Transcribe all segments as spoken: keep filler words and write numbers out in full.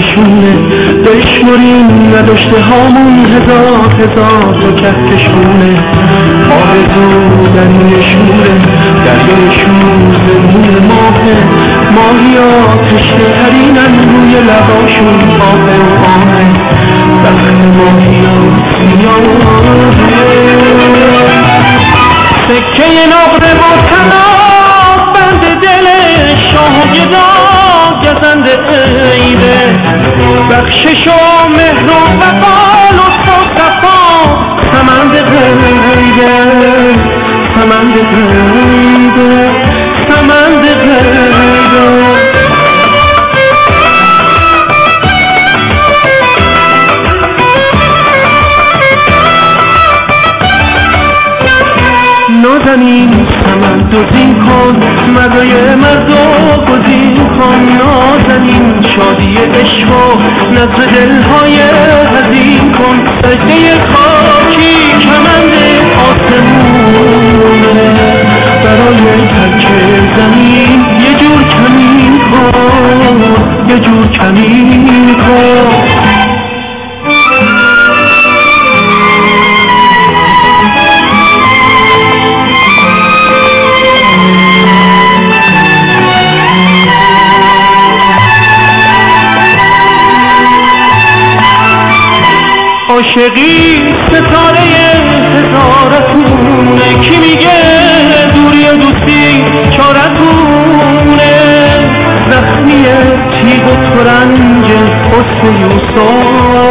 کهکشونه بشمریم نداشته هامون هزار هزار تا کهکشونه آرزو در این شوره دریای شور زمون ماهه ماهیا تشنه ترینن روی لباشون آه و آه بخت ماهیا سیاهه سکه نقره و طلا بند دل شاه و گدا گزنده عیبه بخشش و مهر و وفا لطف و صفا سمند غیبه سمند غیبه سمند غیبه نازنین سمن دوزین کن مردای مردو گزین کن نازنین شادی عشق و نظر دلهای حزین کن سجده خاکی کمند آسمونه برای ترک زمین یه جور کمین کن یه جور کمین کن عاشقی ستاره هزارتونه کی میگه دوری و دوستی چارتونه زخمی تیغ و ترنج حسن یوسف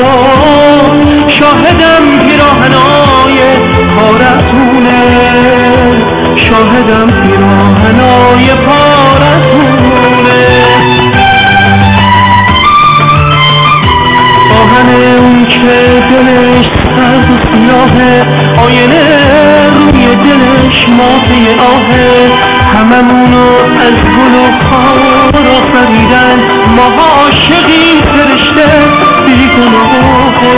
شاهدم پیراهنای پارتونه شاهدم پیراهنای پارتونه آهن اون که دلش سرد و سیاهه آینه روی دلش ماهی آهه هممونو از گل و خار آفریدن ما عاشقی فرشته بیگناهه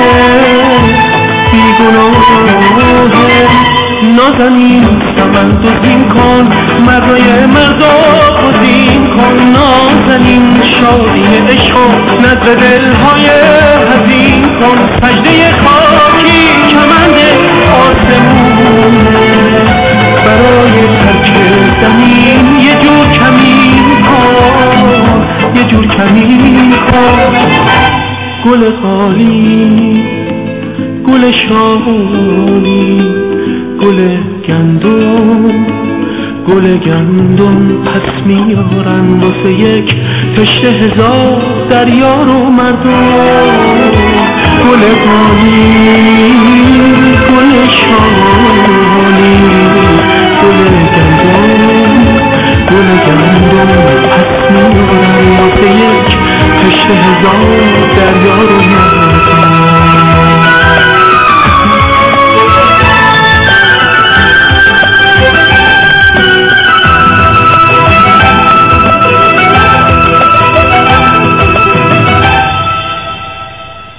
بیگناهه نازنین سمن دوزین کن مردای مردا گزین کن نازنین شادی عشق و نظر دلهای حزین کن سجده خاکی کمند آسمونه برای ترک زمین یه جور کمین کن یه جور کمین کن گل قالی گل شاهونی گل گندم گل گندم پس میارن واسه یک کشته هزار دریا رو مردم گل قالی گل شاهونی